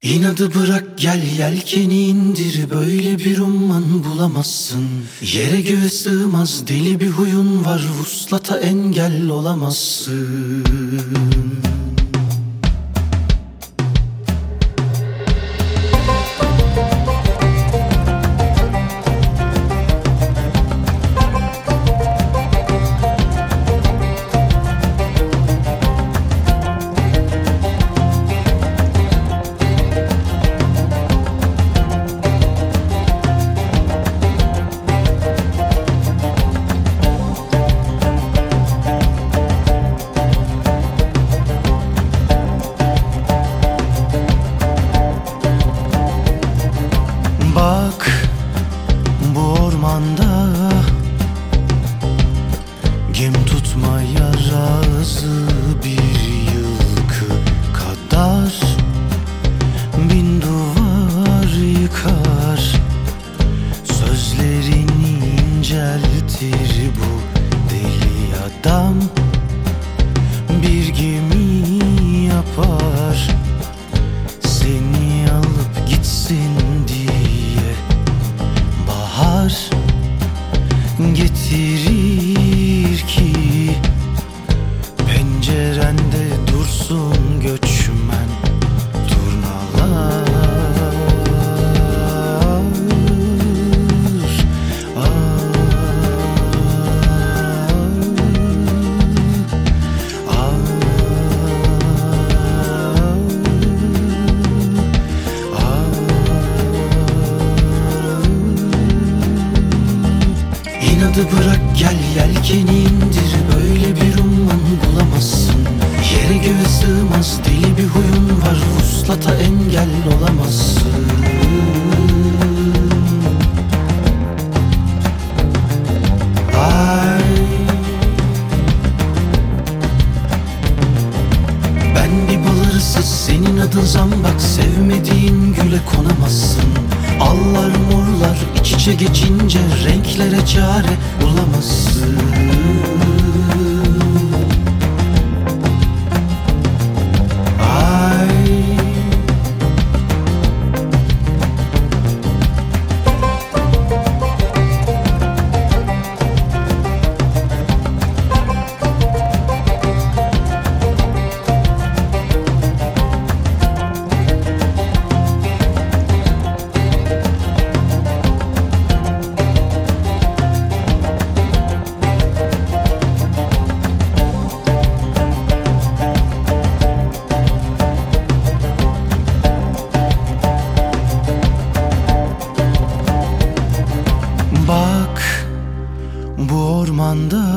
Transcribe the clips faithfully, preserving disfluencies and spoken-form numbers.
İnadı bırak gel yelkeni indir, böyle bir umman bulamazsın. Yere göğe sığmaz deli bir huyun var, vuslata engel olamazsın. Bak bu ormanda gem tutmaya razı bir yılkı kadar, bin duvar yıkar, sözlerini inceltir bu deli adam. Bir gemi yapar, seni alıp gitsin diye. Bahar getirir ki pencerende dursun göçmen turnalar. Ah, ah, İnadı bırak gel yelkeni indir, böyle bir umman bulamazsın. Yere göğe sığmaz deli bir huyun var, vuslata engel olamazsın. Ay, ben bir bal arısız, senin adın zambak, sevmediğin güle konamazsın. Allar morlar iç içe geçince renklere çare bulamazsın. Ay, bak bu ormanda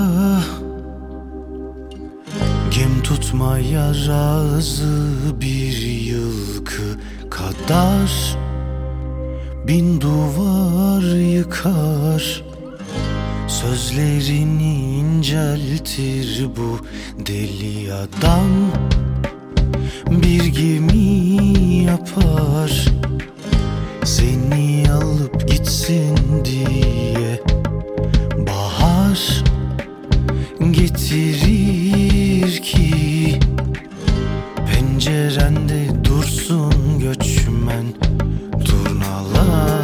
gem tutmaya razı bir yılkı kadar, bin duvar yıkar, sözlerini inceltir bu deli adam. Bir gemi yapar, seni alıp gitsin diye. Bahar getirir ki pencerende dursun göçmen turnalar.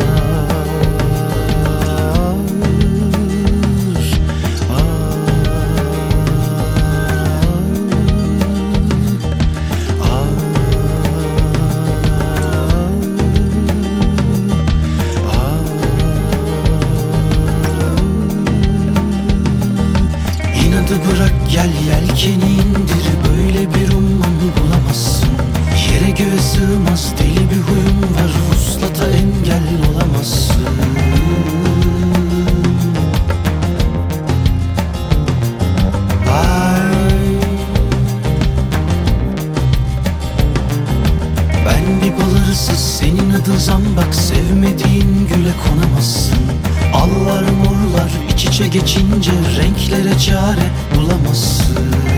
İnadı bırak gel yelkeni indir, böyle bir umman bulamazsın. Yere göğe sığmaz deli bir huyun var, vuslata engel olamazsın. Ay, ben bir bal arısız, senin adın zambak, sevmediğin güle konamazsın. Allar morlar iç içe geçince renklere çare bulamazsın.